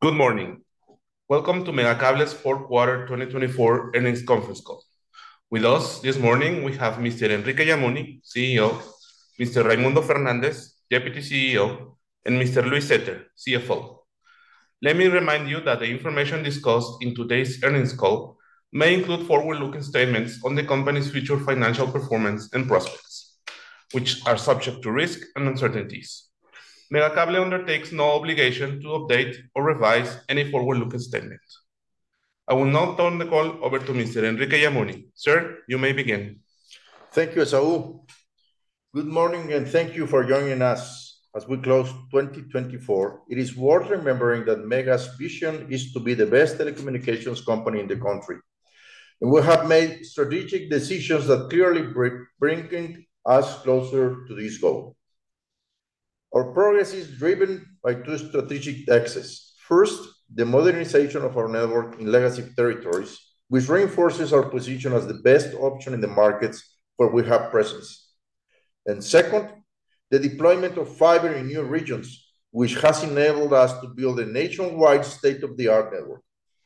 Good morning. Welcome to Megacable's fourth quarter 2024 earnings conference call. With us this morning, we have Mr. Enrique Yamuni, CEO, Mr. Raimundo Fernandez, Deputy CEO, and Mr. Luis Zetter, CFO. Let me remind you that the information discussed in today's earnings call may include forward-looking statements on the company's future financial performance and prospects, which are subject to risk and uncertainties. Megacable undertakes no obligation to update or revise any forward-looking statement. I will now turn the call over to Mr. Enrique Yamuni. Sir, you may begin. Thank you, Esaú. Good morning, and thank you for joining us as we close 2024. It is worth remembering that Mega's vision is to be the best telecommunications company in the country. And we have made strategic decisions that clearly bring us closer to this goal. Our progress is driven by two strategic axes. First, the modernization of our network in legacy territories, which reinforces our position as the best option in the markets where we have presence. And second, the deployment of fiber in new regions, which has enabled us to build a nationwide state-of-the-art network.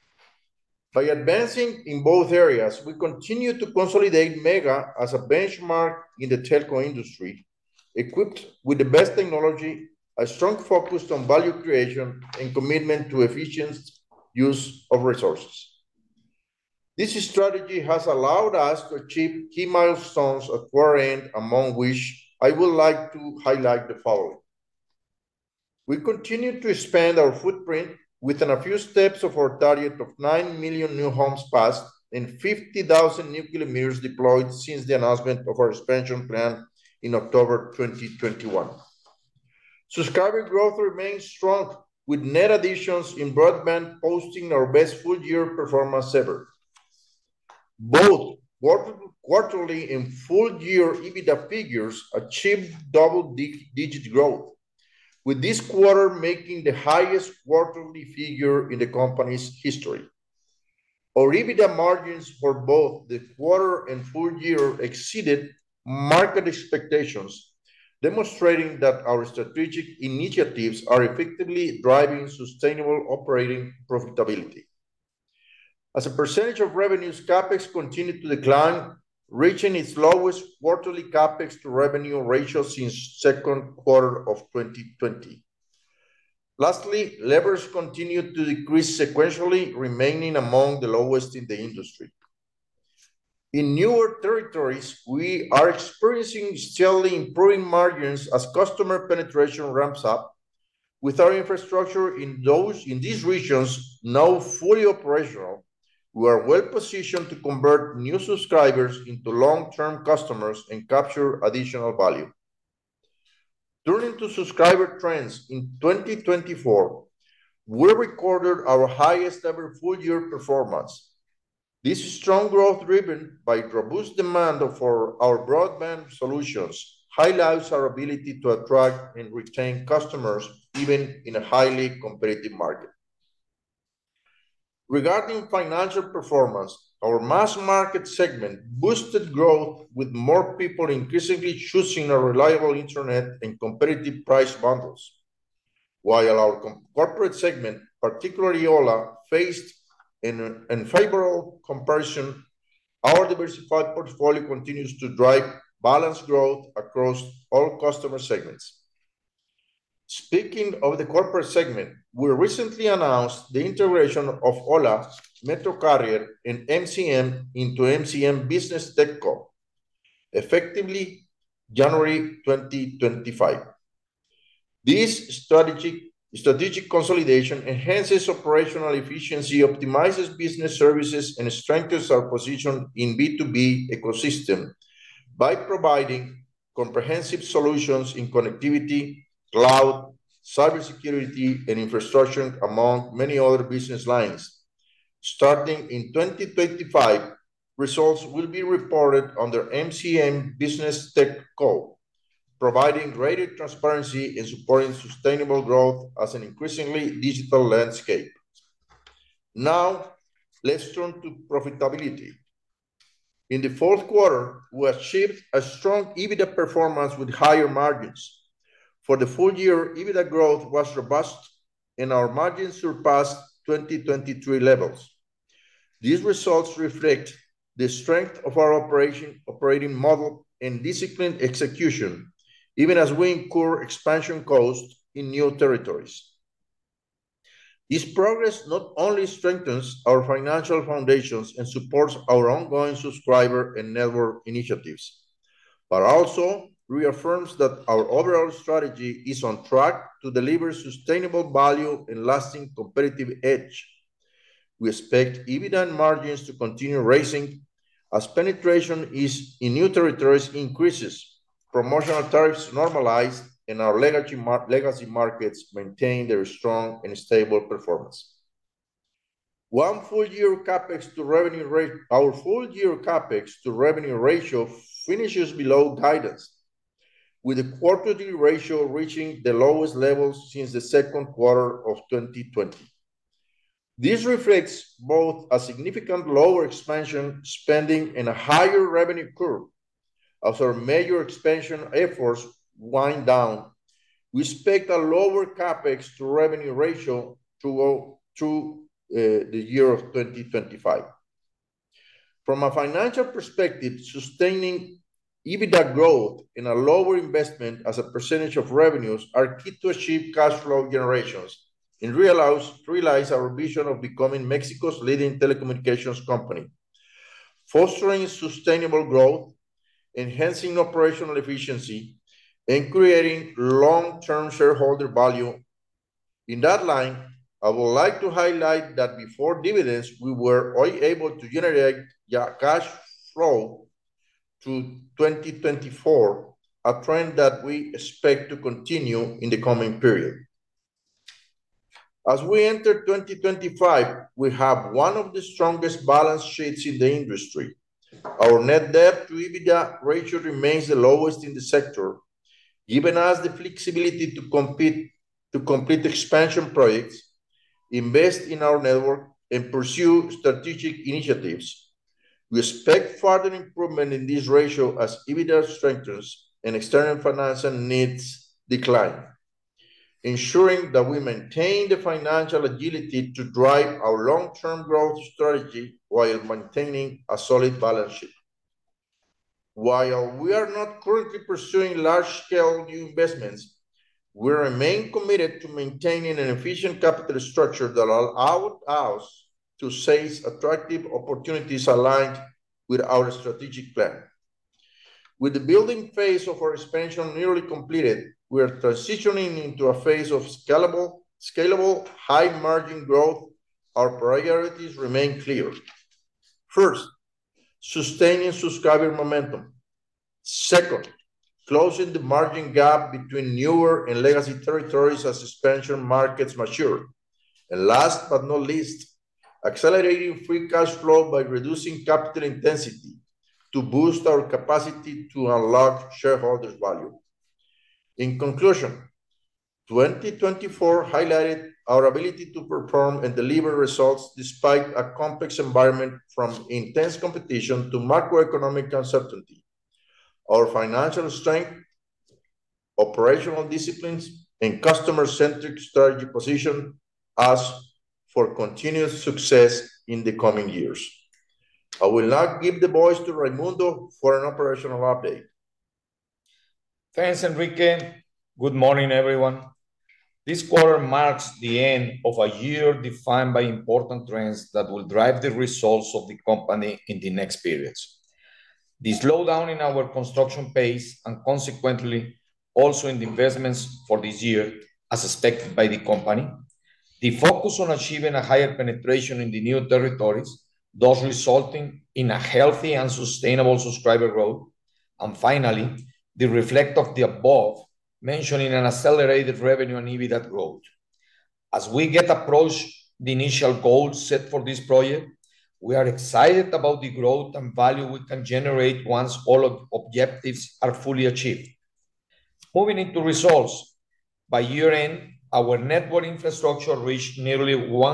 By advancing in both areas, we continue to consolidate Mega as a benchmark in the telco industry, equipped with the best technology, a strong focus on value creation, and commitment to efficient use of resources. This strategy has allowed us to achieve key milestones at quarter end, among which I would like to highlight the following. We continue to expand our footprint within a few steps of our target of 9 million new homes passed and 50,000 new kilometers deployed since the announcement of our expansion plan in October 2021. Subscriber growth remains strong, with net additions in broadband posting our best full-year performance ever. Both quarterly and full-year EBITDA figures achieved double-digit growth, with this quarter making the highest quarterly figure in the company's history. Our EBITDA margins for both the quarter and full year exceeded market expectations, demonstrating that our strategic initiatives are effectively driving sustainable operating profitability. As a percentage of revenues, CapEx continued to decline, reaching its lowest quarterly CapEx to revenue ratio since second quarter of 2020. Lastly, leverage continued to decrease sequentially, remaining among the lowest in the industry. In newer territories, we are experiencing steadily improving margins as customer penetration ramps up. With our infrastructure in these regions now fully operational, we are well positioned to convert new subscribers into long-term customers and capture additional value. Turning to subscriber trends in 2024, we recorded our highest ever full-year performance. This strong growth, driven by robust demand for our broadband solutions, highlights our ability to attract and retain customers even in a highly competitive market. Regarding financial performance, our mass market segment boosted growth, with more people increasingly choosing a reliable internet and competitive price bundles. While our corporate segment, particularly Ho1a, faced an unfavorable comparison, our diversified portfolio continues to drive balanced growth across all customer segments. Speaking of the corporate segment, we recently announced the integration of Ho1a, MetroCarrier, and MCM into MCM Business Tech Co., effectively January 2025. This strategic consolidation enhances operational efficiency, optimizes business services, and strengthens our position in B2B ecosystem by providing comprehensive solutions in connectivity, cloud, cybersecurity, and infrastructure, among many other business lines. Starting in 2025, results will be reported under MCM Business Tech Co., providing greater transparency and supporting sustainable growth as an increasingly digital landscape. Now, let's turn to profitability. In the fourth quarter, we achieved a strong EBITDA performance with higher margins. For the full year, EBITDA growth was robust and our margins surpassed 2023 levels. These results reflect the strength of our operating model and disciplined execution, even as we incur expansion costs in new territories. This progress not only strengthens our financial foundations and supports our ongoing subscriber and network initiatives, but also reaffirms that our overall strategy is on track to deliver sustainable value and lasting competitive edge. We expect EBITDA margins to continue rising as penetration in new territories increases, promotional tariffs normalize, and our legacy markets maintain their strong and stable performance. Our full-year CapEx to revenue ratio finishes below guidance, with the quarterly ratio reaching the lowest levels since the second quarter of 2020. This reflects both a significant lower expansion spending and a higher revenue curve. As our major expansion efforts wind down, we expect a lower CapEx to revenue ratio to go through the year of 2025. From a financial perspective, sustaining EBITDA growth and a lower investment as a percentage of revenues are key to achieve cash flow generations and realize our vision of becoming Mexico's leading telecommunications company, fostering sustainable growth, enhancing operational efficiency, and creating long-term shareholder value. In that line, I would like to highlight that before dividends, we were able to generate cash flow to 2024, a trend that we expect to continue in the coming period. As we enter 2025, we have one of the strongest balance sheets in the industry. Our net debt to EBITDA ratio remains the lowest in the sector, giving us the flexibility to complete expansion projects, invest in our network, and pursue strategic initiatives. We expect further improvement in this ratio as EBITDA strengthens and external financial needs decline, ensuring that we maintain the financial agility to drive our long-term growth strategy while maintaining a solid balance sheet. While we are not currently pursuing large-scale new investments, we remain committed to maintaining an efficient capital structure that allows us to seize attractive opportunities aligned with our strategic plan. With the building phase of our expansion nearly completed, we are transitioning into a phase of scalable, high-margin growth. Our priorities remain clear. First, sustaining subscriber momentum. Second, closing the margin gap between newer and legacy territories as expansion markets mature. And last but not least, accelerating free cash flow by reducing capital intensity to boost our capacity to unlock shareholders' value. In conclusion, 2024 highlighted our ability to perform and deliver results despite a complex environment, from intense competition to macroeconomic uncertainty. Our financial strength, operational disciplines, and customer-centric strategy position us for continuous success in the coming years. I will now give the voice to Raymundo for an operational update. Thanks, Enrique. Good morning, everyone. This quarter marks the end of a year defined by important trends that will drive the results of the company in the next periods. The slowdown in our construction pace and consequently also in the investments for this year, as expected by the company, the focus on achieving a higher penetration in the new territories, thus resulting in a healthy and sustainable subscriber growth, and finally, the reflect of the above, mentioning an accelerated revenue and EBITDA growth. As we approach the initial goals set for this project, we are excited about the growth and value we can generate once all objectives are fully achieved. Moving into results, by year-end, our network infrastructure reached nearly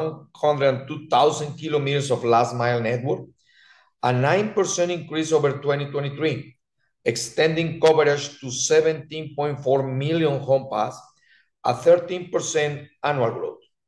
102,000 kilometers of last-mile network, a 9% increase over 2023, extending coverage to 17.4 million home passes, a 13% annual growth.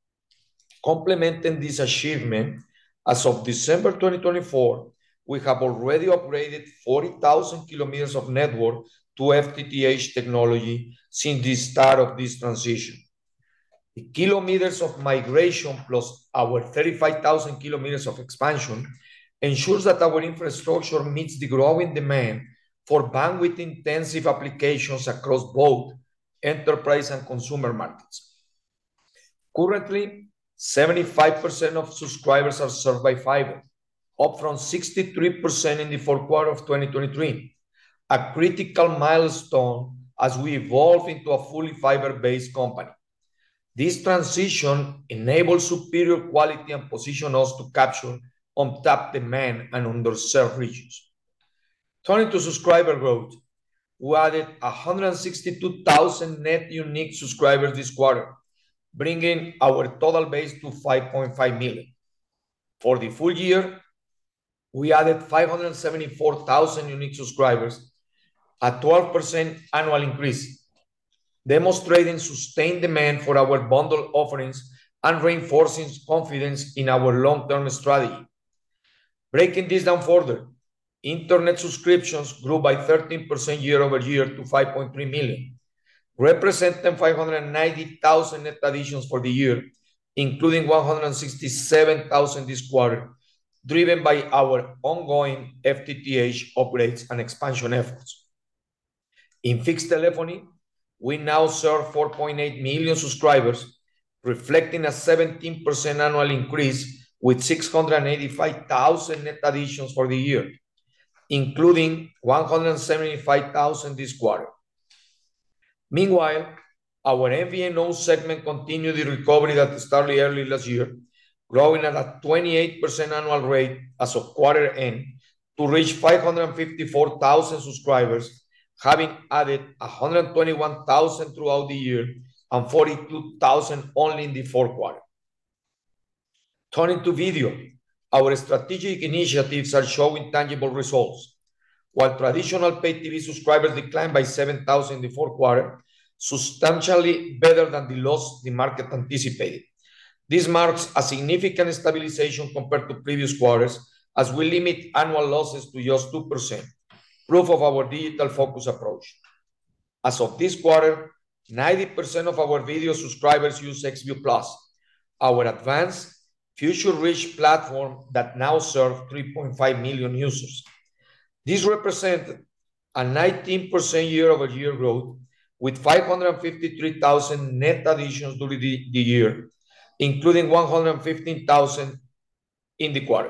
Complementing this achievement, as of December 2024, we have already upgraded 40,000 kilometers of network to FTTH technology since the start of this transition. The kilometers of migration plus our 35,000 kilometers of expansion ensures that our infrastructure meets the growing demand for bandwidth-intensive applications across both enterprise and consumer markets. Currently, 75% of subscribers are served by fiber, up from 63% in the fourth quarter of 2023, a critical milestone as we evolve into a fully fiber-based company. This transition enables superior quality and positions us to capture untapped demand and underserved regions. Turning to subscriber growth, we added 162,000 net unique subscribers this quarter, bringing our total base to 5.5 million. For the full year, we added 574,000 unique subscribers, a 12% annual increase, demonstrating sustained demand for our bundle offerings and reinforcing confidence in our long-term strategy. Breaking this down further, internet subscriptions grew by 13% year-over-year to 5.3 million, representing 590,000 net additions for the year, including 167,000 this quarter, driven by our ongoing FTTH upgrades and expansion efforts. In fixed telephony, we now serve 4.8 million subscribers, reflecting a 17% annual increase with 685,000 net additions for the year, including 175,000 this quarter. Meanwhile, our MVNO segment continued the recovery that started early last year, growing at a 28% annual rate as of quarter end to reach 554,000 subscribers, having added 121,000 throughout the year and 42,000 only in the fourth quarter. Turning to video, our strategic initiatives are showing tangible results. While traditional pay TV subscribers declined by 7,000 in the fourth quarter, substantially better than the loss the market anticipated. This marks a significant stabilization compared to previous quarters as we limit annual losses to just 2%, proof of our digital-focused approach. As of this quarter, 90% of our video subscribers use Xview Plus, our advanced future-rich platform that now serves 3.5 million users. This represented a 19% year-over-year growth with 553,000 net additions during the year, including 115,000 in the quarter.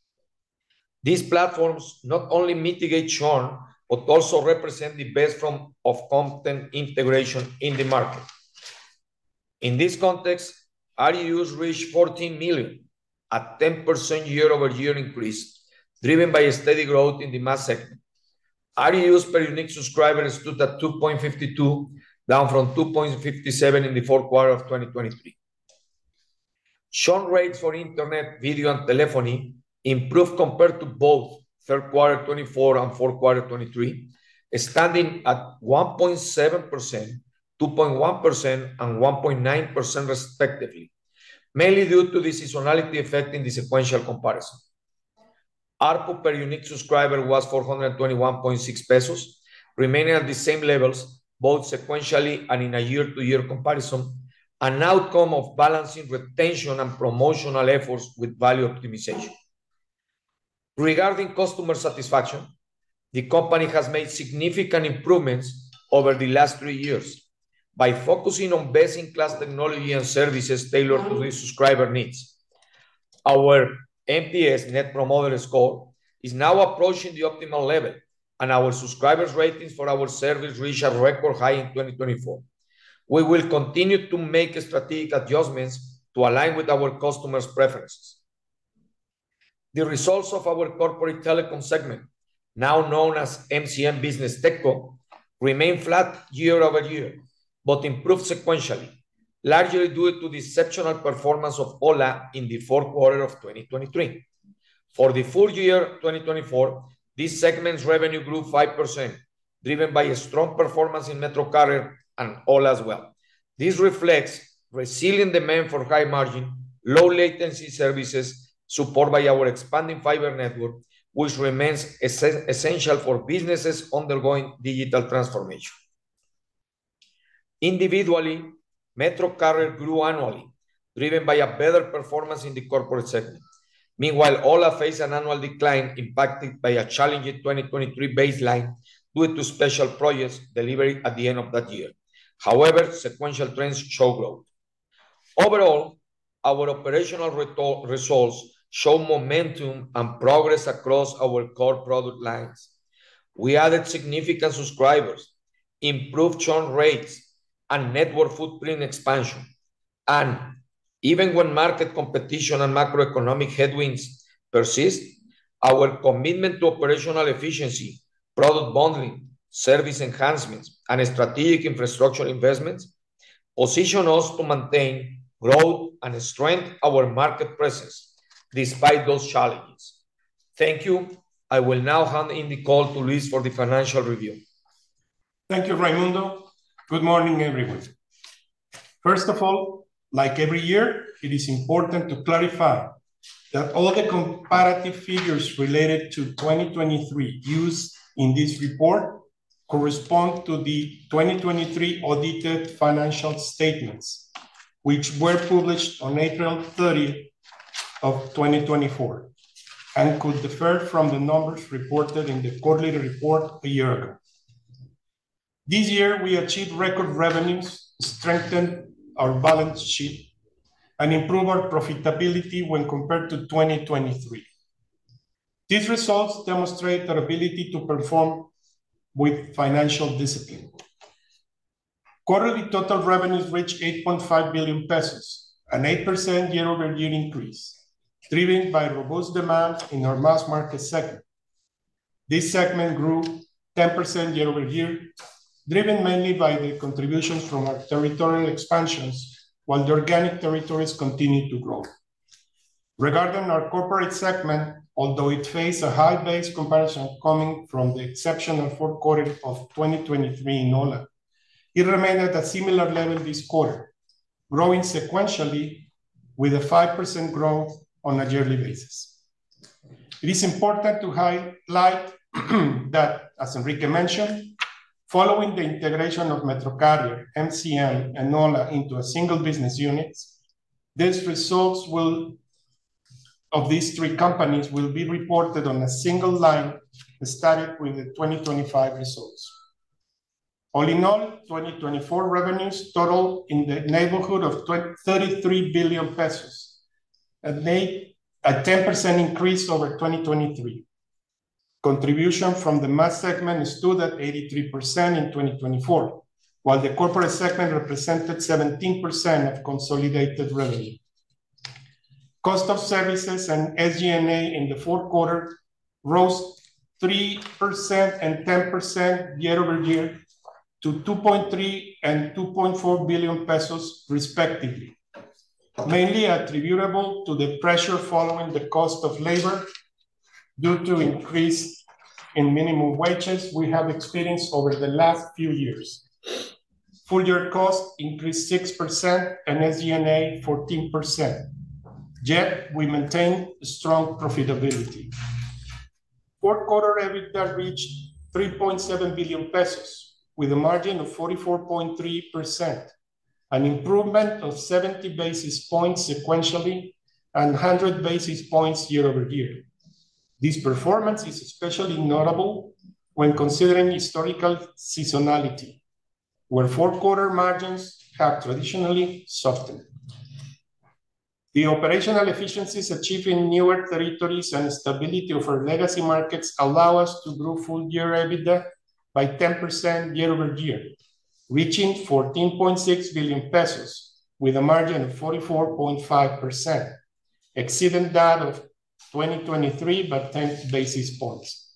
These platforms not only mitigate churn, but also represent the best form of content integration in the market. In this context, RGUs reached 14 million, a 10% year-over-year increase, driven by a steady growth in the mass segment. RGUs per unique subscriber stood at 2.52, down from 2.57 in the fourth quarter of 2023. Churn rates for internet, video, and telephony improved compared to both third quarter 2024 and fourth quarter 2023, standing at 1.7%, 2.1%, and 1.9% respectively, mainly due to the seasonality effect in the sequential comparison. ARPU per unique subscriber was 421.6 pesos, remaining at the same levels, both sequentially and in a year-to-year comparison, an outcome of balancing retention and promotional efforts with value optimization. Regarding customer satisfaction, the company has made significant improvements over the last 3 years by focusing on best-in-class technology and services tailored to the subscriber needs. Our NPS, Net Promoter Score, is now approaching the optimal level, and our subscribers' ratings for our service reached a record high in 2024. We will continue to make strategic adjustments to align with our customers' preferences. The results of our corporate telecom segment, now known as MCM Business Techco, remain flat year-over-year, but improved sequentially, largely due to the exceptional performance of Ho1a in the fourth quarter of 2023. For the full year 2024, this segment's revenue grew 5%, driven by a strong performance in MetroCarrier and Ho1a as well. This reflects resilient demand for high-margin, low latency services supported by our expanding fiber network, which remains essential for businesses undergoing digital transformation. Individually, MetroCarrier grew annually, driven by a better performance in the corporate segment. Meanwhile, Ho1a faced an annual decline impacted by a challenging 2023 baseline due to special projects delivered at the end of that year. However, sequential trends show growth. Overall, our operational results show momentum and progress across our core product lines. We added significant subscribers, improved churn rates, and network footprint expansion. And even when market competition and macroeconomic headwinds persist, our commitment to operational efficiency, product bundling, service enhancements, and strategic infrastructure investments position us to maintain growth and strengthen our market presence despite those challenges. Thank you. I will now hand in the call to Luis for the financial review. Thank you, Raimundo. Good morning, everyone. First of all, like every year, it is important to clarify that all the comparative figures related to 2023 used in this report correspond to the 2023 audited financial statements, which were published on April 30th of 2024 and could differ from the numbers reported in the quarterly report a year ago. This year, we achieved record revenues, strengthened our balance sheet, and improved our profitability when compared to 2023. These results demonstrate our ability to perform with financial discipline. Quarterly total revenues reached 8.5 billion pesos, an 8% year-over-year increase, driven by robust demand in our mass market segment. This segment grew 10% year-over-year, driven mainly by the contributions from our territorial expansions, while the organic territories continue to grow. Regarding our corporate segment, although it faced a high base comparison coming from the exceptional fourth quarter of 2023 in Ho1a, it remained at a similar level this quarter, growing sequentially with a 5% growth on a yearly basis. It is important to highlight that, as Enrique mentioned, following the integration of MetroCarrier, MCM, and Ho1a into a single business unit, these results of these three companies will be reported on a single line starting with the 2025 results. All in all, 2024 revenues total in the neighborhood of 33 billion pesos, a 10% increase over 2023. Contribution from the mass segment stood at 83% in 2024, while the corporate segment represented 17% of consolidated revenue. Cost of services and SG&A in the fourth quarter rose 3% and 10% year-over-year to 2.3 and 2.4 billion pesos, respectively, mainly attributable to the pressure following the cost of labor due to increase in minimum wages we have experienced over the last few years. Full year cost increased 6% and SG&A 14%. Yet, we maintain strong profitability. Fourth quarter EBITDA reached 3.7 billion pesos with a margin of 44.3%, an improvement of 70 basis points sequentially and 100 basis points year-over-year. This performance is especially notable when considering historical seasonality, where fourth quarter margins have traditionally softened. The operational efficiencies achieved in newer territories and stability of our legacy markets allow us to grow full year EBITDA by 10% year-over-year, reaching 14.6 billion pesos with a margin of 44.5%, exceeding that of 2023 by 10 basis points.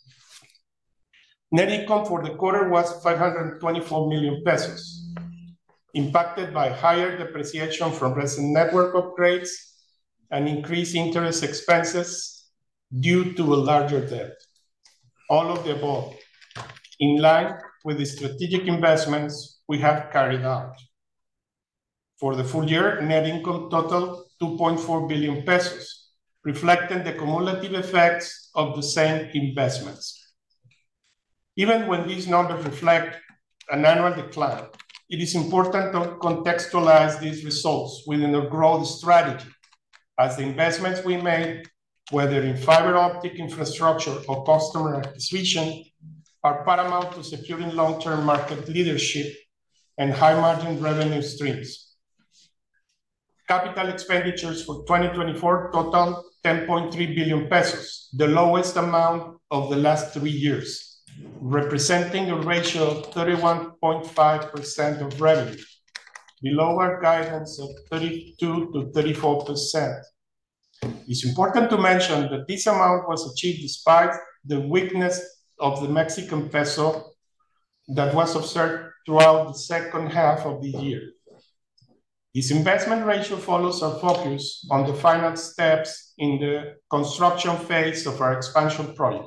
Net income for the quarter was 524 million pesos, impacted by higher depreciation from recent network upgrades and increased interest expenses due to a larger debt. All of the above, in line with the strategic investments we have carried out. For the full year, net income totaled 2.4 billion pesos, reflecting the cumulative effects of the same investments. Even when these numbers reflect an annual decline, it is important to contextualize these results within our growth strategy, as the investments we made, whether in fiber optic infrastructure or customer acquisition, are paramount to securing long-term market leadership and high-margin revenue streams. Capital expenditures for 2024 total 10.3 billion pesos, the lowest amount of the last 3 years, representing a ratio of 31.5% of revenue, below our guidance of 32 to 34%. It's important to mention that this amount was achieved despite the weakness of the Mexican peso that was observed throughout the second half of the year. This investment ratio follows our focus on the final steps in the construction phase of our expansion project.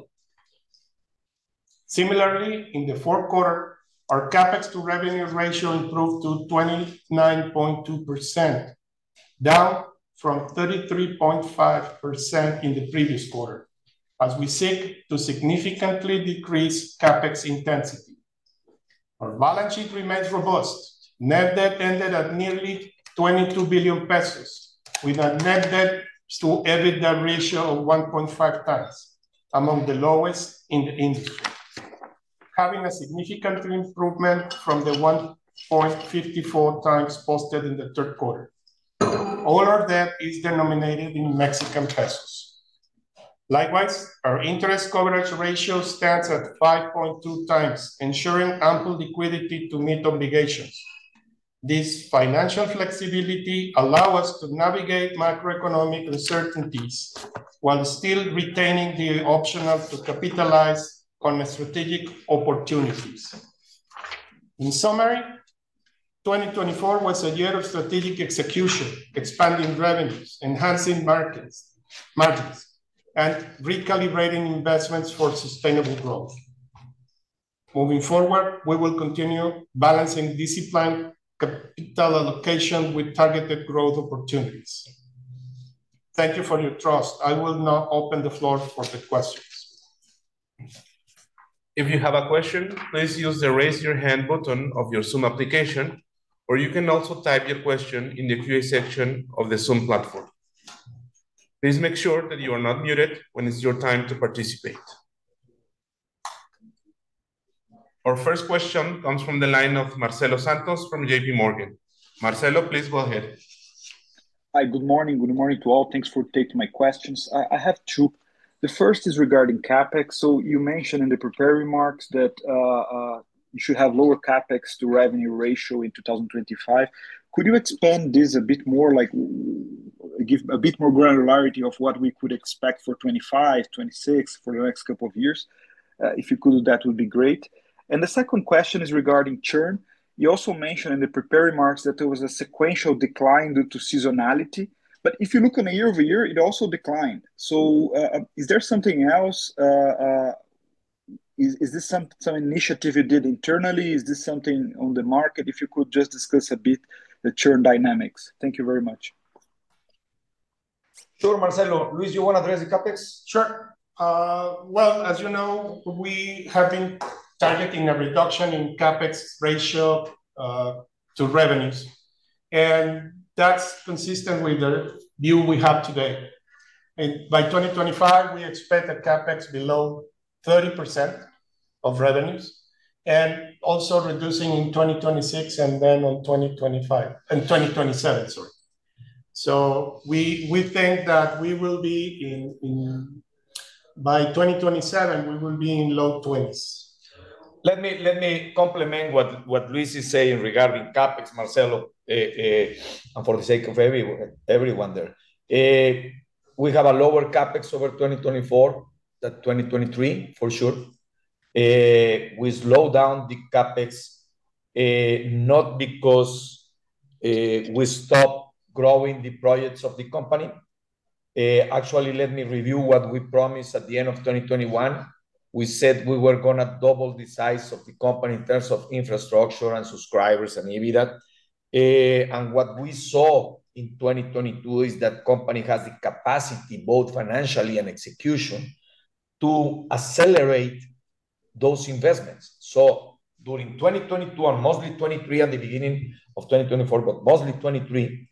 Similarly, in the fourth quarter, our CapEx to revenue ratio improved to 29.2%, down from 33.5% in the previous quarter, as we seek to significantly decrease CapEx intensity. Our balance sheet remains robust. Net debt ended at nearly 22 billion pesos, with a net debt to EBITDA ratio of 1.5 times, among the lowest in the industry, having a significant improvement from the 1.54 times posted in the third quarter. All our debt is denominated in Mexican pesos. Likewise, our interest coverage ratio stands at 5.2 times, ensuring ample liquidity to meet obligations. This financial flexibility allows us to navigate macroeconomic uncertainties while still retaining the option to capitalize on strategic opportunities. In summary, 2024 was a year of strategic execution, expanding revenues, enhancing margins, and recalibrating investments for sustainable growth. Moving forward, we will continue balancing disciplined capital allocation with targeted growth opportunities. Thank you for your trust. I will now open the floor for the questions. If you have a question, please use the raise your hand button of your Zoom application, or you can also type your question in the QA section of the Zoom platform. Please make sure that you are not muted when it's your time to participate. Our first question comes from the line of Marcelo Santos from JP Morgan. Marcelo, please go ahead. Hi, good morning. Good morning to all. Thanks for taking my questions. I have two. The first is regarding CapEx. So you mentioned in the prepared remarks that you should have lower CapEx to revenue ratio in 2025. Could you expand this a bit more, like give a bit more granularity of what we could expect for 25, 26, for the next couple of years? If you could, that would be great. And the second question is regarding churn. You also mentioned in the prepared remarks that there was a sequential decline due to seasonality. But if you look on a year over year, it also declined. So is there something else? Is this some initiative you did internally? Is this something on the market? If you could just discuss a bit the churn dynamics. Thank you very much. Sure, Marcelo. Luis, you want to address the CapEx? Sure. Well, as you know, we have been targeting a reduction in CapEx ratio to revenues. And that's consistent with the view we have today. And by 2025, we expect a CapEx below 30% of revenues, and also reducing in 2026 and then on 2025 and 2027, sorry. So we think that we will be by 2027, we will be in low 20s. Let me complement what Luis is saying regarding CapEx, Marcelo, and for the sake of everyone there. We have a lower CapEx over 2024 than 2023, for sure. We slow down the CapEx, not because we stop growing the projects of the company. Actually, let me review what we promised at the end of 2021. We said we were going to double the size of the company in terms of infrastructure and subscribers and EBITDA. And what we saw in 2022 is that company has the capacity, both financially and execution, to accelerate those investments. So during 2022 and mostly 23 and the beginning of 2024, but mostly 23,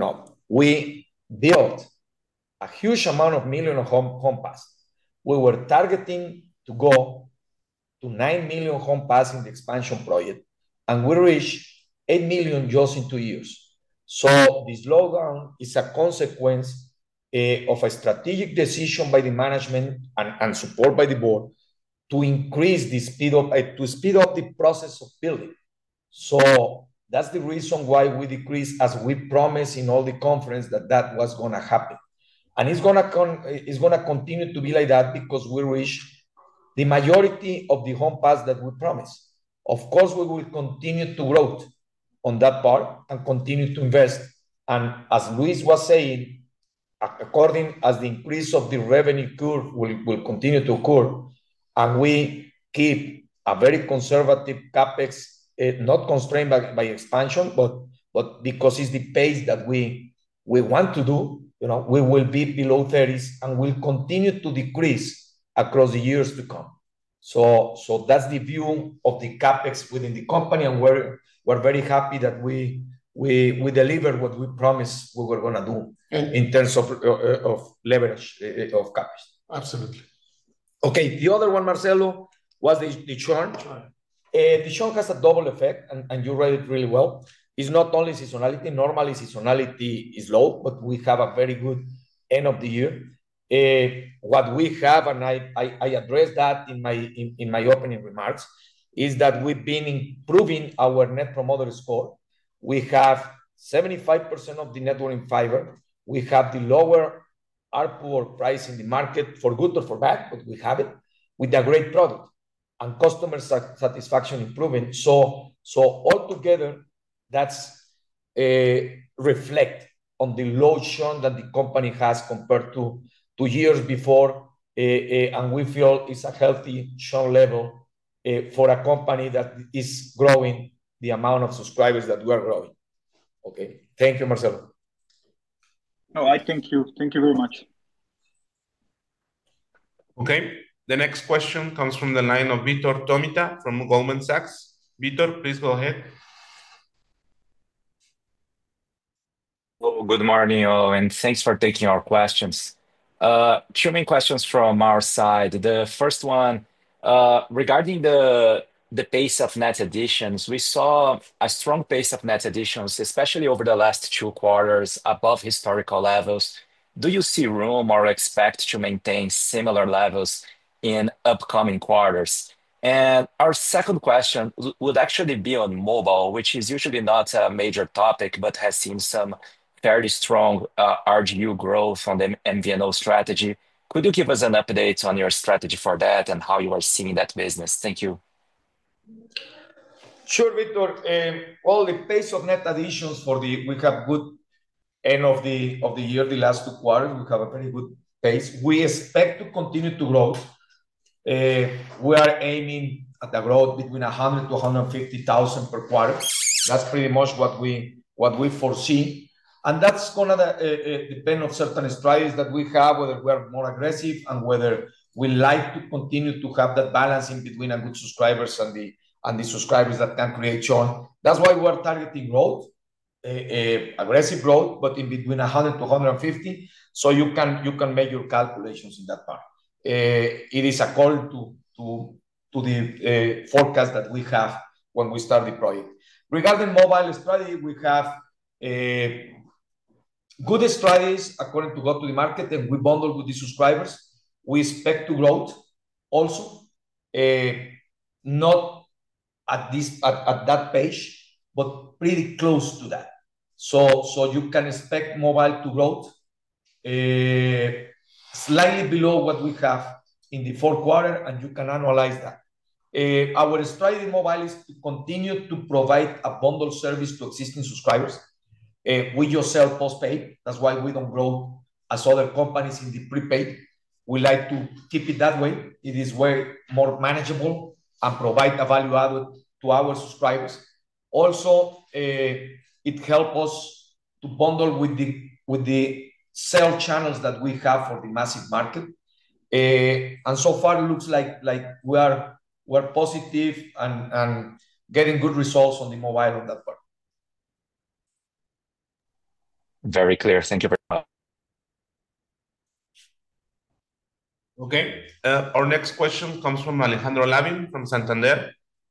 we built a huge amount of million of home pass. We were targeting to go to 9 million home pass in the expansion project, and we reached 8 million just in 2 years. So the slowdown is a consequence of a strategic decision by the management and support by the board to increase the speed up, to speed up the process of building. So that's the reason why we decreased, as we promised in all the conference that was going to happen. And it's going to continue to be like that because we reached the majority of the home pass that we promised. Of course, we will continue to grow on that part and continue to invest. And as Luis was saying, according as the increase of the revenue curve will continue to occur, and we keep a very conservative CapEx, not constrained by expansion, but because it's the pace that we want to do, we will be below 30s and will continue to decrease across the years to come. So that's the view of the CapEx within the company, and we're very happy that we delivered what we promised we were going to do in terms of leverage of CapEx. Absolutely. Okay, the other one, Marcelo, was the churn. The churn has a double effect, and you read it really well. It's not only seasonality. Normally, seasonality is low, but we have a very good end of the year. What we have, and I addressed that in my opening remarks, is that we've been improving our Net Promoter Score. We have 75% of the network in fiber. We have the lower ARPU or price in the market, for good or for bad, but we have it with a great product and customer satisfaction improving. So altogether, that's reflect on the low churn that the company has compared to 2 years before, and we feel it's a healthy churn level for a company that is growing the amount of subscribers that we are growing. Okay, thank you, Marcelo. No, I thank you. Thank you very much. Okay, the next question comes from the line of Vitor Tomita from Goldman Sachs. Vitor, please go ahead. Well, good morning, all, and thanks for taking our questions. Two main questions from our side. The first one, regarding the pace of net additions, we saw a strong pace of net additions, especially over the last 2 quarters, above historical levels. Do you see room or expect to maintain similar levels in upcoming quarters? And our second question would actually be on mobile, which is usually not a major topic, but has seen some fairly strong RGU growth on the MVNO strategy. Could you give us an update on your strategy for that and how you are seeing that business? Thank you. Sure, Vitor. Well, the pace of net additions we have good end of the year, the last 2 quarters, we have a very good pace. We expect to continue to grow. We are aiming at a growth between 100 to 150,000 per quarter. That's pretty much what we foresee. And that's going to depend on certain strategies that we have, whether we are more aggressive and whether we like to continue to have that balance in between a good subscribers and the subscribers that can create churn. That's why we are targeting growth, aggressive growth, but in between 100 to 150. So you can make your calculations in that part. It is according to the forecast that we have when we start the project. Regarding mobile strategy, we have good strategies according to go to the market, and we bundle with the subscribers. We expect to grow also, not at that pace, but pretty close to that. So you can expect mobile to grow slightly below what we have in the 4th quarter, and you can analyze that. Our strategy in mobile is to continue to provide a bundle service to existing subscribers. We just sell postpaid. That's why we don't grow as other companies in the prepaid. We like to keep it that way. It is way more manageable and provide a value added to our subscribers. Also, it helps us to bundle with the sale channels that we have for the massive market. And so far, it looks like we're positive and getting good results on the mobile on that part. Very clear. Thank you very much. Okay. Our next question comes from Alejandro Lavin from Santander.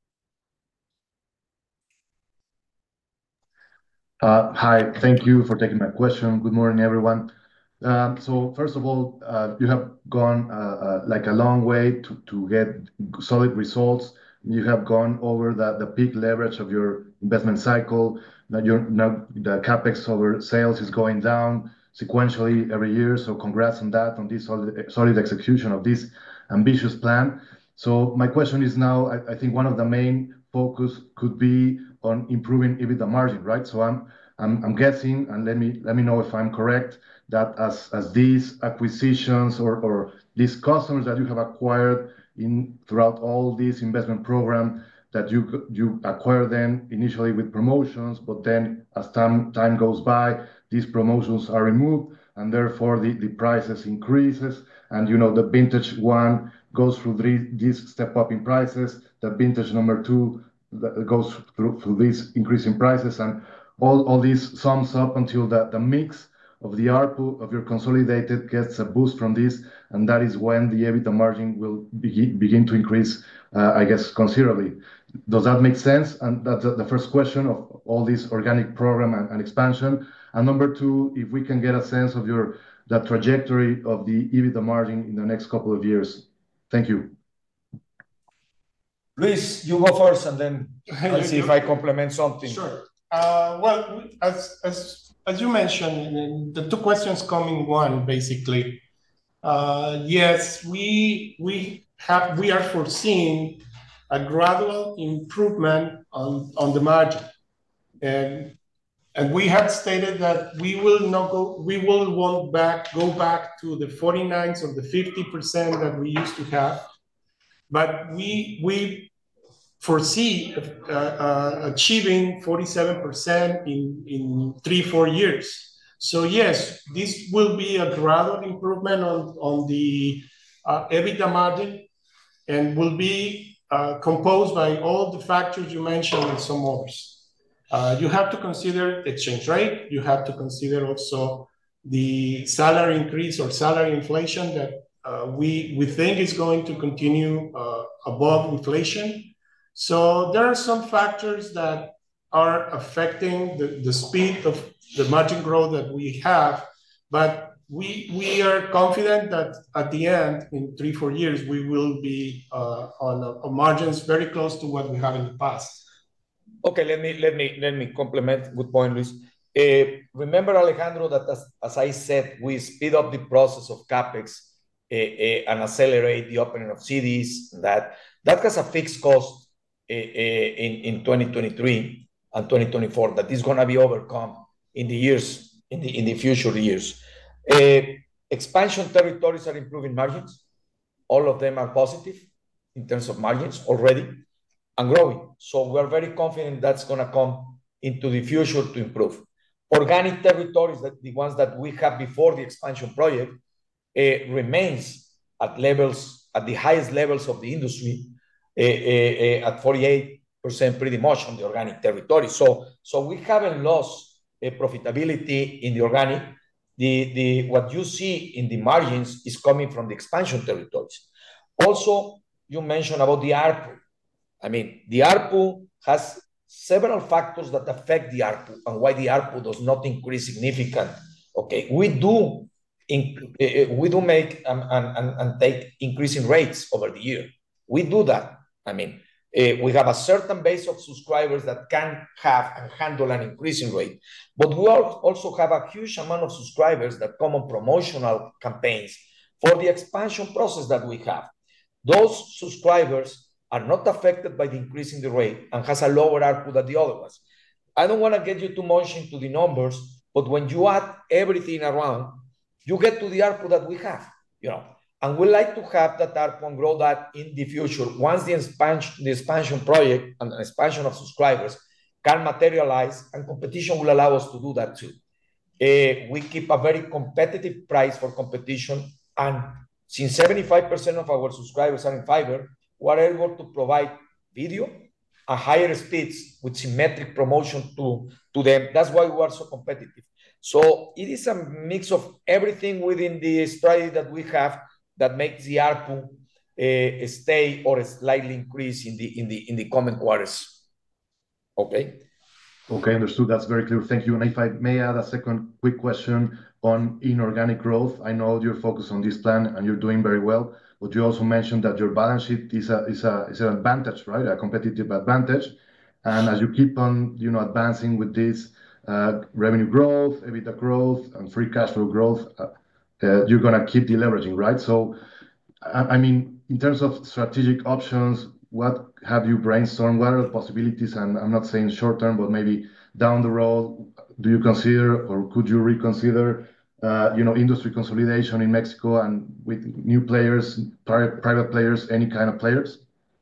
Hi, thank you for taking my question. Good morning, everyone. So first of all, you have gone like a long way to get solid results. You have gone over the peak leverage of your investment cycle. Now the CapEx over sales is going down sequentially every year. So congrats on that, on this solid execution of this ambitious plan. So my question is now, I think one of the main focus could be on improving EBITDA margin, right? So I'm guessing, and let me know if I'm correct, that as these acquisitions or these customers that you have acquired throughout all this investment program, that you acquire them initially with promotions, but then as time goes by, these promotions are removed, and therefore the prices increases, and the vintage one goes through this step up in prices, the vintage number two goes through this increase in prices, and all this sums up until the mix of the ARPU of your consolidated gets a boost from this, and that is when the EBITDA margin will begin to increase, I guess, considerably. Does that make sense? And that's the first question of all this organic program and expansion. And number two, if we can get a sense of the trajectory of the EBITDA margin in the next couple of years. Thank you. Luis, you go first, and then I'll see if I complement something. Sure. Well, as you mentioned, the two questions come in one, basically. Yes, we are foreseeing a gradual improvement on the margin, and we have stated that we will go back to the 49s or the 50% that we used to have, but we foresee achieving 47% in 3-4 years. So yes, this will be a gradual improvement on the EBITDA margin, and will be composed by all the factors you mentioned and some others. You have to consider the exchange rate. You have to consider also the salary increase or salary inflation that we think is going to continue above inflation. So there are some factors that are affecting the speed of the margin growth that we have, but we are confident that at the end, in 3-4 years, we will be on margins very close to what we have in the past. Okay, let me complement. Good point, Luis. Remember, Alejandro, that as I said, we speed up the process of CapEx and accelerate the opening of cities. That has a fixed cost in 2023 and 2024 that is going to be overcome in the future years. Expansion territories are improving margins. All of them are positive in terms of margins already and growing. So we're very confident that's going to come into the future to improve. Organic territories, the ones that we have before the expansion project, remains at the highest levels of the industry, at 48% pretty much on the organic territory. So we haven't lost profitability in the organic. What you see in the margins is coming from the expansion territories. Also, you mentioned about the ARPU. I mean, the ARPU has several factors that affect the ARPU and why the ARPU does not increase significantly. Okay, we do make and take increasing rates over the year. We do that. I mean, we have a certain base of subscribers that can have and handle an increasing rate, but we also have a huge amount of subscribers that come on promotional campaigns for the expansion process that we have. Those subscribers are not affected by the increase in the rate and has a lower ARPU than the other ones. I don't want to get you too much into the numbers, but when you add everything around, you get to the ARPU that we have, and we like to have that ARPU and grow that in the future. Once the expansion project and the expansion of subscribers can materialize, and competition will allow us to do that too. We keep a very competitive price for competition, and since 75% of our subscribers are in fiber, we're able to provide video at higher speeds with symmetric promotion to them. That's why we are so competitive. So it is a mix of everything within the strategy that we have that makes the ARPU stay or slightly increase in the coming quarters. Okay. Okay, understood. That's very clear. Thank you. And if I may add a second quick question on inorganic growth. I know you're focused on this plan and you're doing very well, but you also mentioned that your balance sheet is an advantage, right? A competitive advantage. And as you keep on, advancing with this revenue growth, EBITDA growth, and free cash flow growth, you're gonna keep deleveraging, right? So, I mean, in terms of strategic options, what have you brainstormed? What are the possibilities? And I'm not saying short term, but maybe down the road, do you consider or could you reconsider, industry consolidation in Mexico and with new players, private players, any kind of players?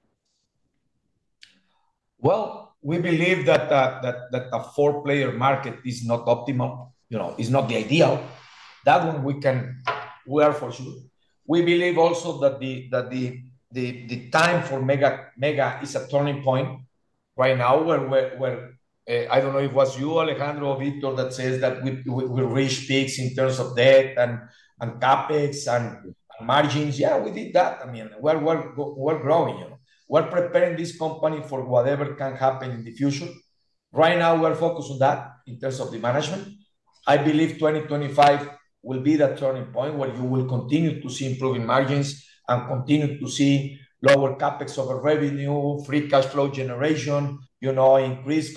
Well, we believe that a four-player market is not optimal, is not the ideal. That one we are for sure. We believe also that the time for Mega is a turning point right now, where I don't know if it was you, Alejandro, or Victor, that says that we reach peaks in terms of debt and capex and margins. Yeah, we did that. I mean, we're growing. We're preparing this company for whatever can happen in the future. Right now, we're focused on that in terms of the management. I believe 2025 will be the turning point where you will continue to see improving margins and continue to see lower capex over revenue, free cash flow generation, increase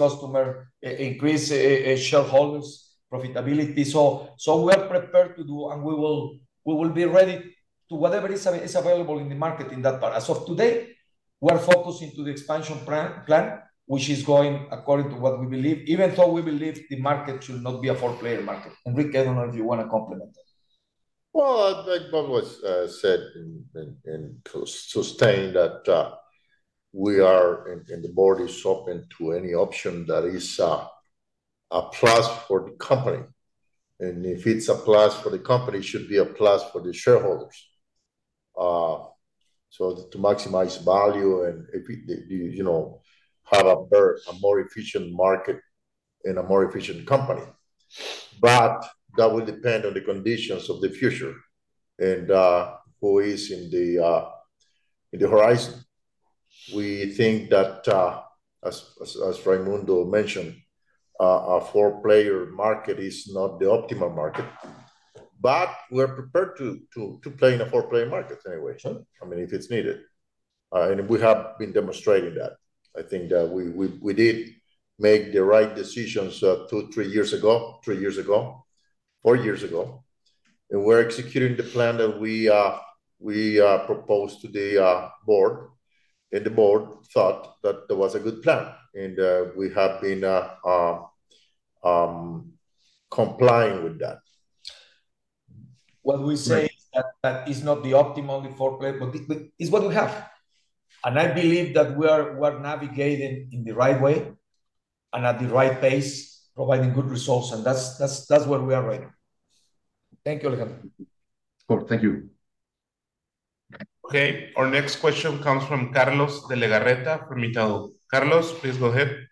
shareholders profitability. So we're prepared to do, and we will be ready to whatever is available in the market in that part. As of today, we're focused into the expansion plan, which is going according to what we believe, even though we believe the market should not be a four-player market. Enrique, I don't know if you want to complement that. Well, like what was said and sustained that we are, and the board is open to any option that is a plus for the company. And if it's a plus for the company, it should be a plus for the shareholders. So to maximize value and if have a more efficient market and a more efficient company. But that will depend on the conditions of the future and who is in the horizon. We think that, as Raimundo mentioned, a four-player market is not the optimal market, but we're prepared to play in a four-player market anyway. I mean, if it's needed, and we have been demonstrating that. I think that we did make the right decisions 4 years ago, and we're executing the plan that we proposed to the board, and the board thought that there was a good plan, and we have been complying with that. What we say is that is not the optimal four-player, but it's what we have. And I believe that we're navigating in the right way and at the right pace, providing good results. And that's where we are right now. Thank you, Alejandro. Cool. Thank you. Okay, our next question comes from Carlos de Legarreta from Itaú. Carlos, please go ahead.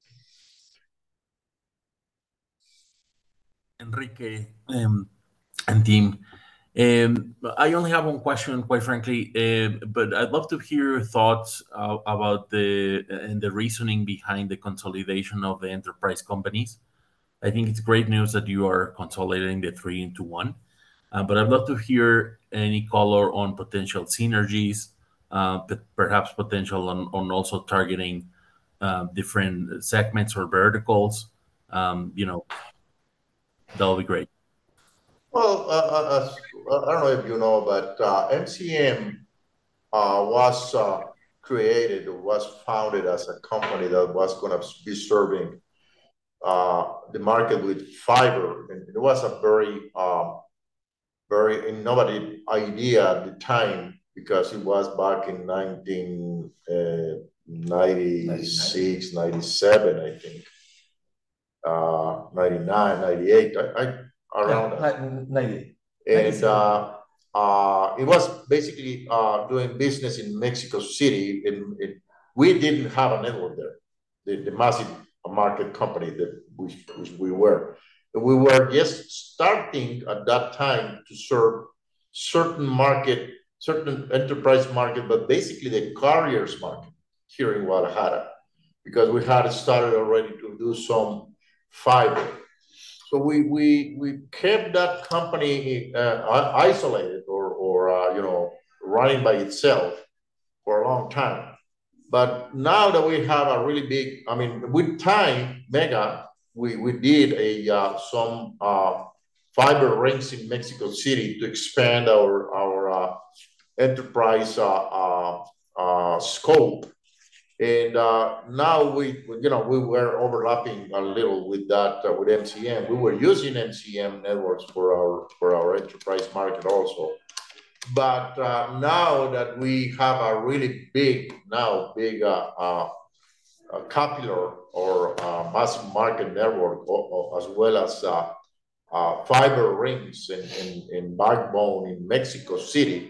Enrique and team. I only have one question, quite frankly, but I'd love to hear your thoughts about the reasoning behind the consolidation of the enterprise companies. I think it's great news that you are consolidating the three into one, but I'd love to hear any color on potential synergies, perhaps potential on also targeting different segments or verticals. That'll be great. Well, I don't know if you know, but MCM was created, was founded as a company that was going to be serving the market with fiber, and it was a very innovative idea at the time because it was back in 1996, 97, I think. 99, 98, around that. 98. And it was basically doing business in Mexico City. We didn't have a network there, the massive market company that which we were. We were just starting at that time to serve certain enterprise market, but basically the carriers market here in Guadalajara, because we had started already to do some fiber. So we kept that company isolated or running by itself for a long time. But now that we have a really big, I mean, with time, Mega, we did some fiber rings in Mexico City to expand our enterprise scope. And now we were overlapping a little with that with MCM. We were using MCM networks for our enterprise market also. But now that we have a really big capillary or massive market network, as well as fiber rings and backbone in Mexico City,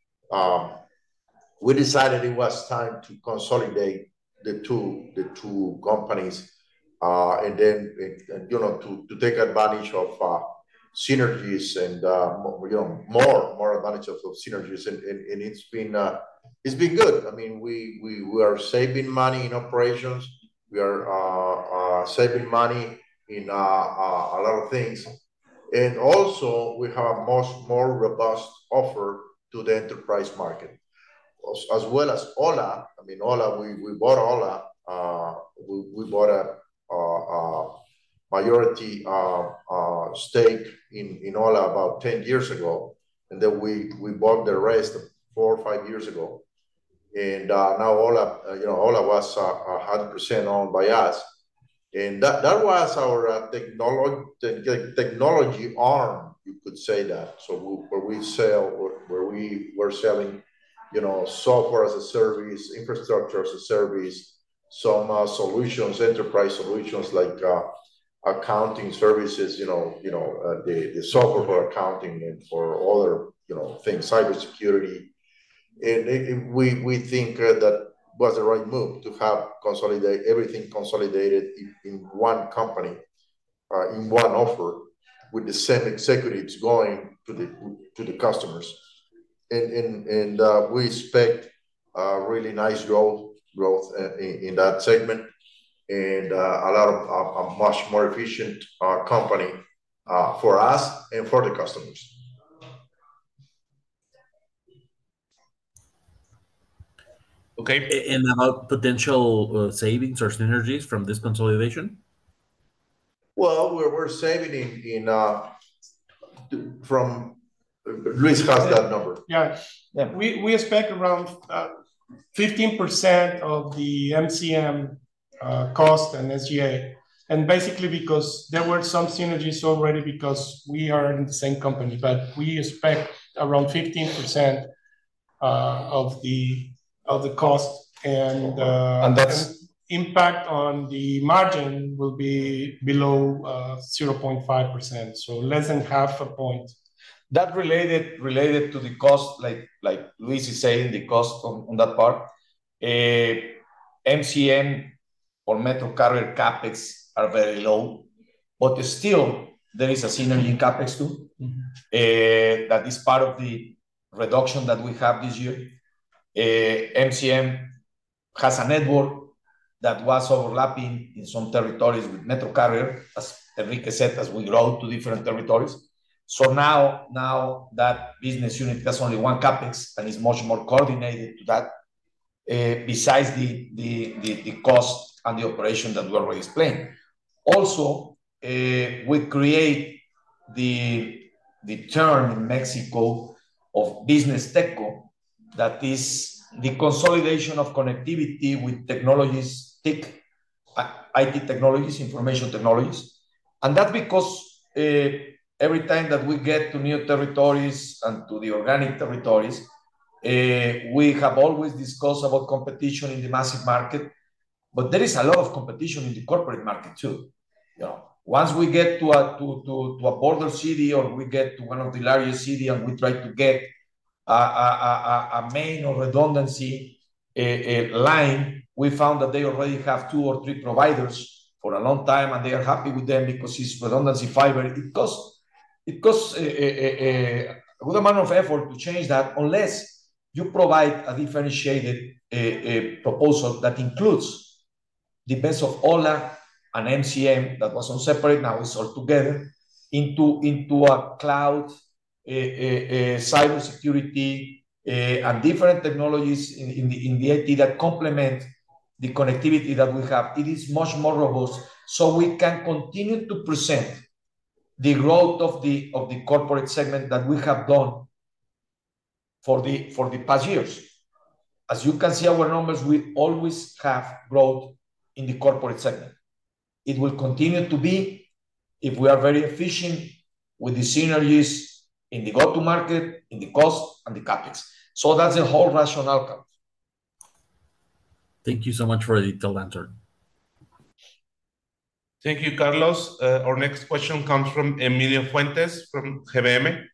we decided it was time to consolidate the two companies, and then to take advantage of synergies and more advantage of synergies, and it's been good. I mean, we are saving money in operations. We are saving money in a lot of things, and also we have a much more robust offer to the enterprise market, as well as Ho1a. I mean, Ho1a, we bought Ho1a. We bought a majority stake in Ho1a about 10 years ago, and then we bought the rest 4 or 5 years ago. And now Ho1a was 100% owned by us, and that was our technology arm, you could say that. So where we were selling, software as a service, infrastructure as a service, some solutions, enterprise solutions like accounting services, the software for accounting and for other things, cybersecurity. And we think that was the right move to have everything consolidated in one company, in one offer, with the same executives going to the customers. And we expect really nice growth in that segment, and a much more efficient company for us and for the customers. Okay. And about potential savings or synergies from this consolidation? Well, we're saving from Luis has that number. Yeah. We expect around 15% of the MCM cost and SGA, and basically because there were some synergies already because we are in the same company, but we expect around 15% of the cost, and that's impact on the margin will be below 0.5%, so less than half a point. That related to the cost, like Luis is saying, the cost on that part. MCM or Metro Carrier CapEx are very low, but still there is a synergy in CapEx too. That is part of the reduction that we have this year. MCM has a network that was overlapping in some territories with Metro Carrier, as Enrique said, as we grow to different territories. So now that business unit has only one CapEx and is much more coordinated to that, besides the cost and the operation that we already explained. Also, we create the term in Mexico of business techco, that is the consolidation of connectivity with technologies, IT technologies, information technologies. And that's because every time that we get to new territories and to the organic territories, we have always discussed about competition in the massive market, but there is a lot of competition in the corporate market too. Once we get to a border city, or we get to one of the largest city, and we try to get a main or redundancy line, we found that they already have 2 or 3 providers for a long time, and they are happy with them because it's redundancy fiber. It costs a good amount of effort to change that, unless you provide a differentiated proposal that includes the best of OLA and MCM that was on separate, now it's all together into a cloud, cybersecurity, and different technologies in the IT that complement the connectivity that we have. It is much more robust, so we can continue to present the growth of the corporate segment that we have done for the past years. As you can see our numbers, we always have growth in the corporate segment. It will continue to be if we are very efficient with the synergies in the go-to-market, in the cost, and the CapEx. So that's the whole rationale, Carlos. Thank you so much for a detailed answer. Thank you, Carlos. Our next question comes from Emilio Fuentes from GBM.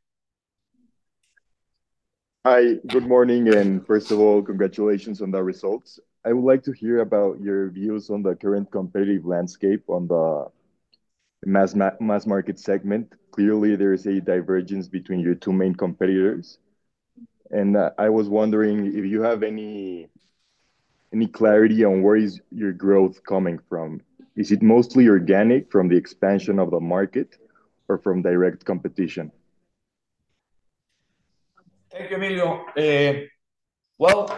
Hi, good morning, and first of all, congratulations on the results. I would like to hear about your views on the current competitive landscape on the mass market segment. Clearly, there is a divergence between your 2 main competitors, and I was wondering if you have any clarity on where is your growth coming from. Is it mostly organic from the expansion of the market or from direct competition? Thank you, Emilio. Well,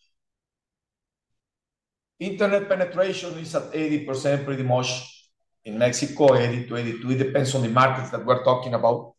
internet penetration is at 80% pretty much in Mexico, 80 to 82. It depends on the markets that we're talking about.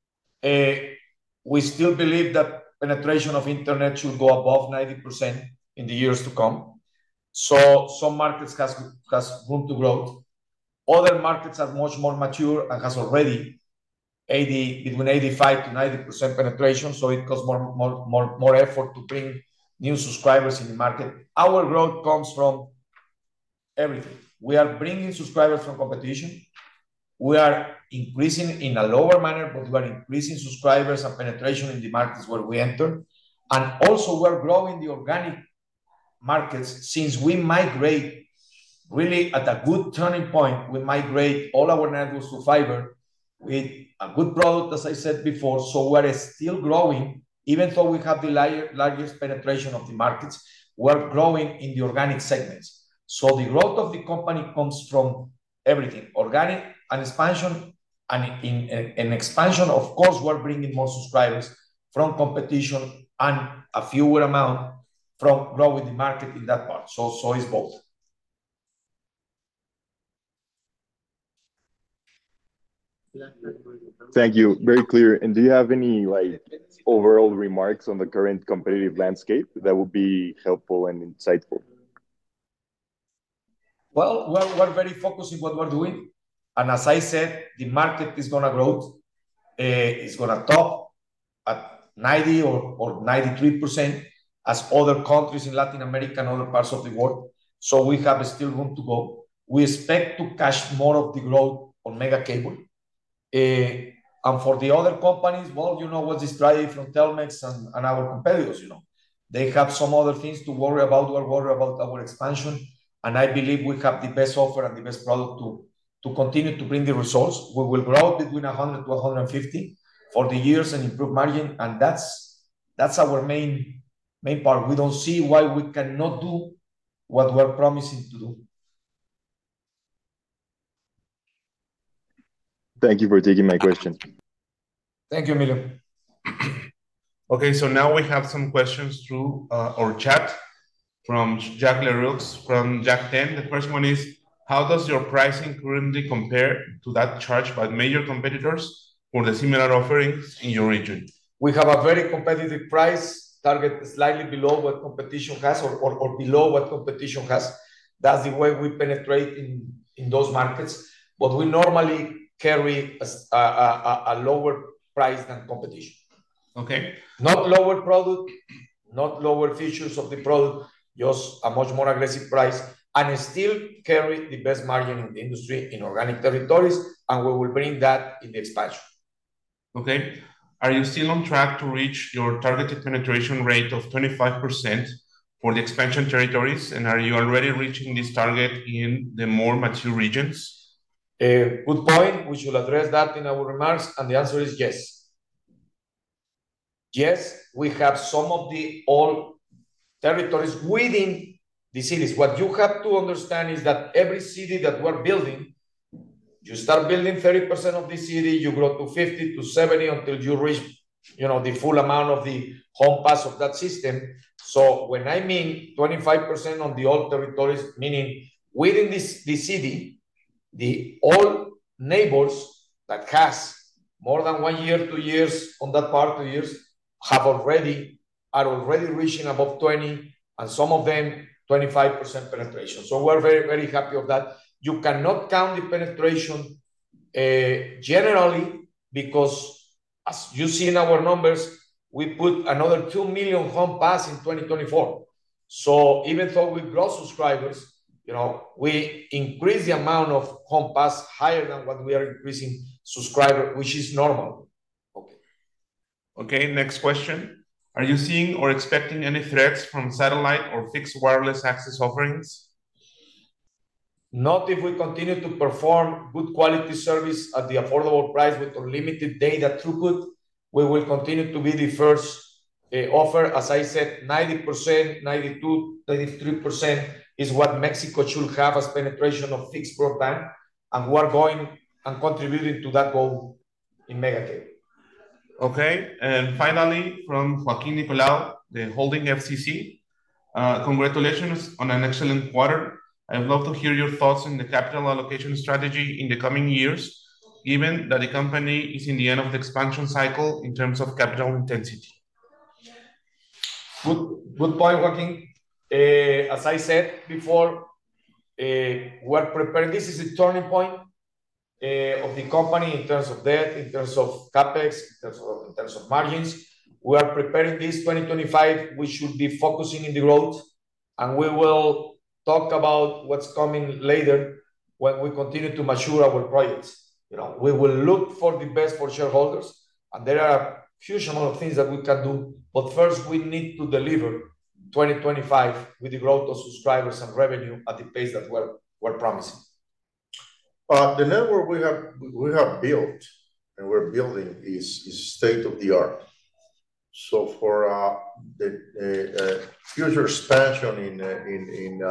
We still believe that penetration of internet should go above 90% in the years to come. So some markets has room to grow. Other markets are much more mature and has already between 85 to 90% penetration. So it costs more effort to bring new subscribers in the market. Our growth comes from everything. We are bringing subscribers from competition. We are increasing in a lower manner, but we are increasing subscribers and penetration in the markets where we enter. And also, we're growing the organic markets since we migrate really at a good turning point. We migrate all our networks to fiber with a good product, as I said before. So we're still growing, even though we have the largest penetration of the markets. We're growing in the organic segments. So the growth of the company comes from everything, organic and expansion. And in expansion, of course, we're bringing more subscribers from competition and a fewer amount from growing the market in that part. So it's both. Thank you. Very clear. And do you have any overall remarks on the current competitive landscape that would be helpful and insightful? Well, we're very focused on what we're doing. And as I said, the market is going to grow. It's going to top at 90 or 93% as other countries in Latin America and other parts of the world. So we have still room to go. We expect to catch more of the growth on Megacable. And for the other companies, well, you know what's the strategy from Telmex and our competitors, They have some other things to worry about. We're worried about our expansion. And I believe we have the best offer and the best product to continue to bring the results. We will grow between 100 to 150 for the years and improve margin. And that's our main part. We don't see why we cannot do what we're promising to do. Thank you for taking my question. Thank you, Emilio. Okay, so now we have some questions through our chat from Jack Leroux from Jack 10. The first one is, how does your pricing currently compare to that charged by major competitors for the similar offerings in your region? We have a very competitive price, target slightly below what competition has or below what competition has. That's the way we penetrate in those markets. But we normally carry a lower price than competition. Okay. Not lower product, not lower features of the product, just a much more aggressive price. and still carry the best margin in the industry in organic territories, and we will bring that in the expansion. Okay. Are you still on track to reach your targeted penetration rate of 25% for the expansion territories? And are you already reaching this target in the more mature regions? Good point. We should address that in our remarks, and the answer is yes. Yes, we have some of the old territories within the cities. What you have to understand is that every city that we're building, you start building 30% of the city, you grow to 50 to 70 until you reach, the full amount of the home pass of that system. So when I mean 25% on the old territories, meaning within the city, the old neighbors that has more than 1 year, 2 years on that part, 2 years, are already reaching above 20, and some of them 25% penetration. So we're very, very happy of that. You cannot count the penetration generally, because as you see in our numbers, we put another 2 million home pass in 2024. So even though we grow subscribers, we increase the amount of home pass higher than what we are increasing subscriber, which is normal. Okay, next question. Are you seeing or expecting any threats from satellite or fixed wireless access offerings? Not if we continue to perform good quality service at the affordable price with unlimited data throughput. We will continue to be the first offer. As I said, 90%, 92, 93% is what Mexico should have as penetration of fixed broadband, and we're going and contributing to that goal in Megacable. Okay, and finally, from Joaquin Nicolau, the holding FCC. Congratulations on an excellent quarter. I'd love to hear your thoughts on the capital allocation strategy in the coming years, given that the company is in the end of the expansion cycle in terms of capital intensity. Good point, Joaquin. As I said before, we're preparing. This is a turning point of the company in terms of debt, in terms of CapEx, in terms of margins. We are preparing this 2025. We should be focusing in the growth, and we will talk about what's coming later when we continue to mature our projects. We will look for the best for shareholders, and there are a huge amount of things that we can do. But first, we need to deliver 2025 with the growth of subscribers and revenue at the pace that we're promising. The network we have built and we're building is state of the art. So for the future expansion in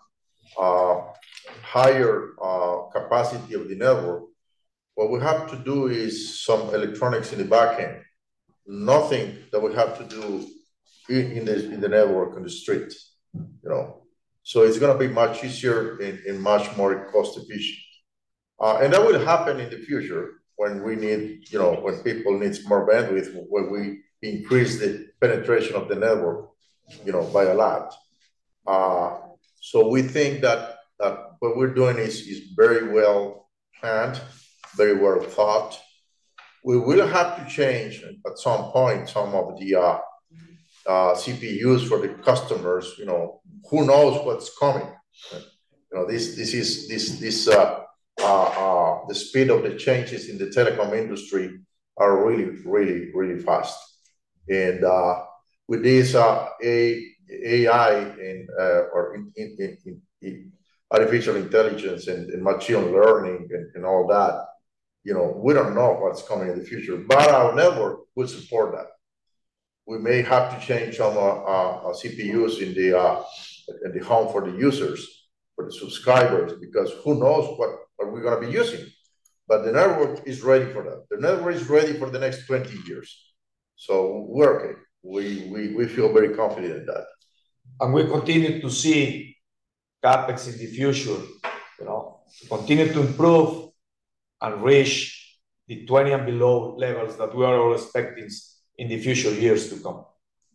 higher capacity of the network, what we have to do is some electronics in the back end. Nothing that we have to do in the network on the street, So it's going to be much easier and much more cost efficient. And that will happen in the future when we need, when people need more bandwidth, when we increase the penetration of the network, by a lot. So we think that what we're doing is very well planned, very well thought. We will have to change at some point some of the CPUs for the customers. Who knows what's coming? The speed of the changes in the telecom industry are really, really, really fast. And with this AI and artificial intelligence and machine learning and all that, we don't know what's coming in the future, but our network will support that. We may have to change some CPUs in the home for the users, for the subscribers, because who knows what we're going to be using. But the network is ready for that. The network is ready for the next 20 years. So we're okay. We feel very confident in that. And we continue to see CapEx in the future, continue to improve and reach the 20 and below levels that we are all expecting in the future years to come.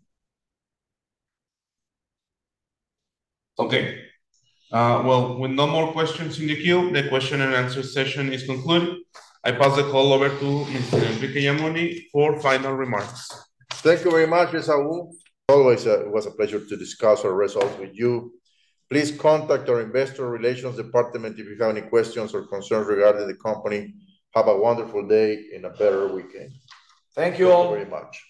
Okay. Well, with no more questions in the queue, the question and answer session is concluded. I pass the call over to Mr. Enrique Yamuni for final remarks. Thank you very much, Esaú. Always, it was a pleasure to discuss our results with you. Please contact our investor relations department if you have any questions or concerns regarding the company. Have a wonderful day and a better weekend. Thank you all very much.